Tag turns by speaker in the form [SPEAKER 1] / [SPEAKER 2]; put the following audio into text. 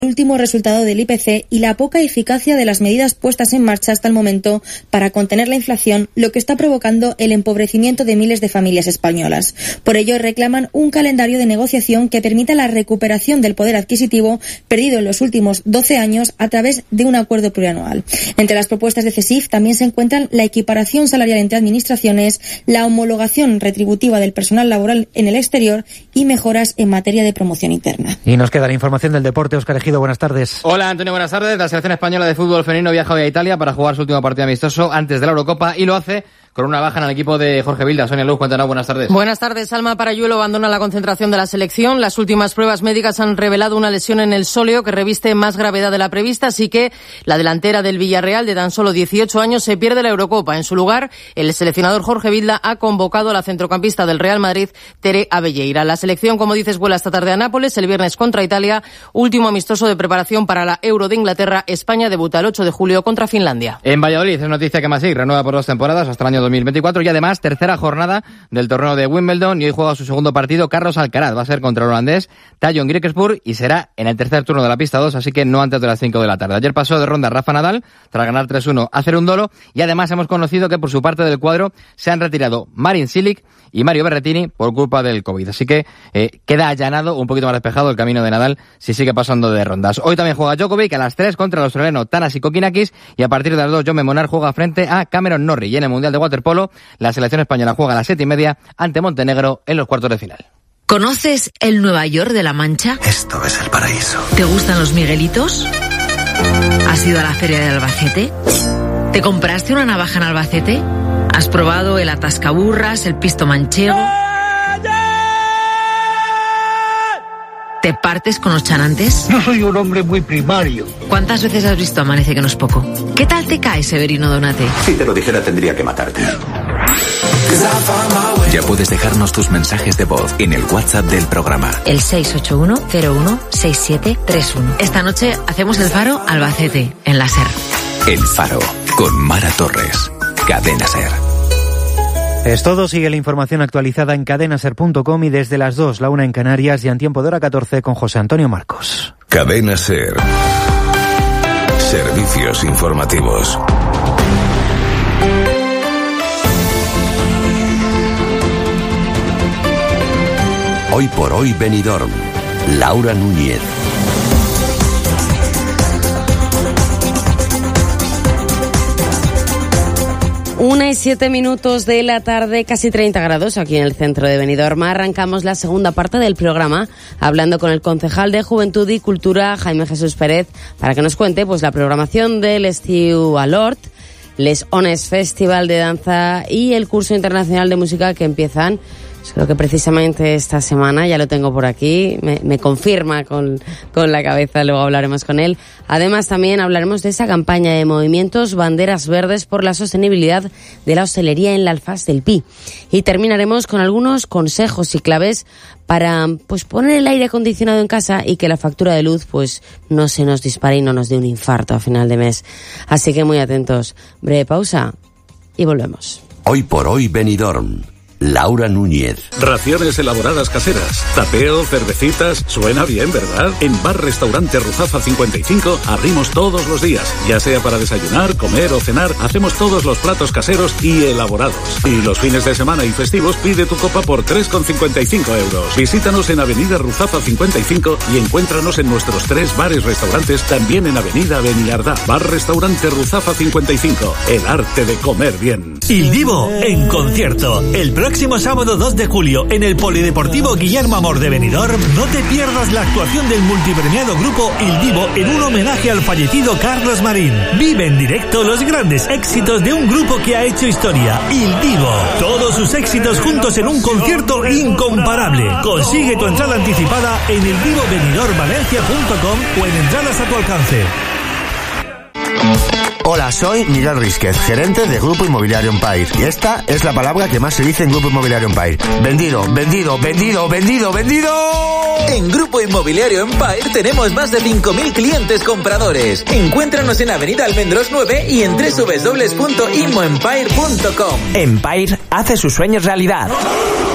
[SPEAKER 1] último resultado del IPC y la poca eficacia de las medidas puestas en marcha hasta el momento para contener la inflación, lo que está provocando el empobrecimiento de miles de familias españolas. Por ello, reclaman un calendario de negociación que permita la recuperación del poder adquisitivo perdido en los últimos 12 años a través de un acuerdo plurianual. Entre las propuestas de CESIF también se encuentran la equiparación salarial entre administraciones, la homologación retributiva del personal laboral en el exterior y mejoras en materia de promoción interna.
[SPEAKER 2] Y nos queda la información del deporte. Óscar Ejido, buenas tardes.
[SPEAKER 3] Hola Antonio, buenas tardes. La selección española de fútbol femenino viaja hoy a Italia para jugar su último partido amistoso antes de la Eurocopa y lo hace con una baja en el equipo de Jorge Vilda. Sonia Luz, cuéntanos, buenas tardes.
[SPEAKER 4] Buenas tardes. Alma Parayuelo abandona la concentración de la selección. Las últimas pruebas médicas han revelado una lesión en el sóleo que reviste más gravedad de la prevista, así que la delantera del Villarreal, de tan solo 18 años, se pierde la Eurocopa. En su lugar, el seleccionador Jorge Vilda ha convocado a la centrocampista del Real Madrid, Tere Abelleira. La selección, como dices, vuela esta tarde a Nápoles, el viernes contra Italia, último amistoso de preparación para la Euro de Inglaterra. España debuta el 8 de julio contra Finlandia.
[SPEAKER 3] En Valladolid es noticia que Masic renueva por 2 temporadas hasta el año 2024 y además tercera jornada del torneo de Wimbledon y hoy juega su segundo partido Carlos Alcaraz. Va a ser contra el holandés Tajon Griekspoor y será en el tercer turno de la pista 2, así que no antes de las 5 de la tarde. Ayer pasó de ronda Rafa Nadal tras ganar 3-1 a Cerundolo y además hemos conocido que por su parte del cuadro se han retirado Marin Cilic y Mario Berrettini por culpa del COVID. Así que queda allanado, un poquito más despejado el camino de Nadal si sigue pasando de rondas. Hoy también juega Djokovic a las 3 contra el australiano Thanasi Kokkinakis y a partir de las 2 John Monar juega frente a Cameron Norrie. Y en el Mundial de Waterpolo la selección española juega a las 7:30 ante Montenegro en los cuartos de final.
[SPEAKER 5] ¿Conoces el Nueva York de la Mancha?
[SPEAKER 6] Esto es el paraíso.
[SPEAKER 5] ¿Te gustan los Miguelitos? ¿Has ido a la feria de Albacete? ¿Te compraste una navaja en Albacete? ¿Has probado el atascaburras, el pisto manchego? ¿Te partes con los chanantes?
[SPEAKER 7] No soy un hombre muy primario.
[SPEAKER 5] ¿Cuántas veces has visto Amanece que no es poco? ¿Qué tal te cae, Severino Donate?
[SPEAKER 6] Si te lo dijera tendría que matarte. Ya puedes dejarnos tus mensajes de voz en el WhatsApp del programa.
[SPEAKER 5] El 681-016731. Esta noche hacemos el Faro Albacete, en la SER.
[SPEAKER 6] El Faro, con Mara Torres. Cadena SER.
[SPEAKER 2] Es todo, sigue la información actualizada en cadenaser.com y desde las 2, la 1 en Canarias y en tiempo de hora 14 con José Antonio Marcos.
[SPEAKER 8] Cadena SER. Servicios informativos.
[SPEAKER 9] Hoy por hoy Benidorm. Laura Núñez.
[SPEAKER 4] 1:07 de la tarde, casi 30 grados aquí en el centro de Benidorm. Arrancamos la segunda parte del programa hablando con el concejal de Juventud y Cultura, Jaime Jesús Pérez, para que nos cuente pues la programación del Estiu a l'Hort, Les Ones Festival de Danza y el curso internacional de música que empiezan, creo que precisamente esta semana, ya lo tengo por aquí, me confirma con la cabeza, luego hablaremos con él. Además también hablaremos de esa campaña de movimientos Banderas Verdes por la sostenibilidad de la hostelería en la Alfaz del Pi. Y terminaremos con algunos consejos y claves para pues poner el aire acondicionado en casa y que la factura de luz pues no se nos dispare y no nos dé un infarto a final de mes. Así que muy atentos. Breve pausa y volvemos.
[SPEAKER 9] Hoy por hoy Benidorm. Laura Núñez.
[SPEAKER 10] Raciones elaboradas caseras, tapeo, cervecitas, suena bien, ¿verdad? En Bar Restaurante Ruzafa 55 abrimos todos los días, ya sea para desayunar, comer o cenar, hacemos todos los platos caseros y elaborados. Y los fines de semana y festivos pide tu copa por 3,55 €. Visítanos en Avenida Ruzafa 55 y encuéntranos en nuestros 3 bares-restaurantes, también en Avenida Beniardá. Bar Restaurante Ruzafa 55, el arte de comer bien.
[SPEAKER 11] Il Divo en concierto, el próximo sábado 2 de julio en el Polideportivo Guillermo Amor de Benidorm. No te pierdas la actuación del multipremiado grupo Il Divo en un homenaje al fallecido Carlos Marín. Vive en directo los grandes éxitos de un grupo que ha hecho historia, Il Divo. Todos sus éxitos juntos en un concierto incomparable. Consigue tu entrada anticipada en eldivobenidormvalencia.com o en entradas a tu alcance.
[SPEAKER 12] Hola, soy Miguel Rísquez, gerente de Grupo Inmobiliario Empire. Y esta es la palabra que más se dice en Grupo Inmobiliario Empire. Vendido, vendido, vendido, vendido, vendido.
[SPEAKER 13] En Grupo Inmobiliario Empire tenemos más de 5.000 clientes compradores. Encuéntranos en Avenida Almendros 9 y en www.inmoempire.com.
[SPEAKER 14] Empire hace sus sueños realidad.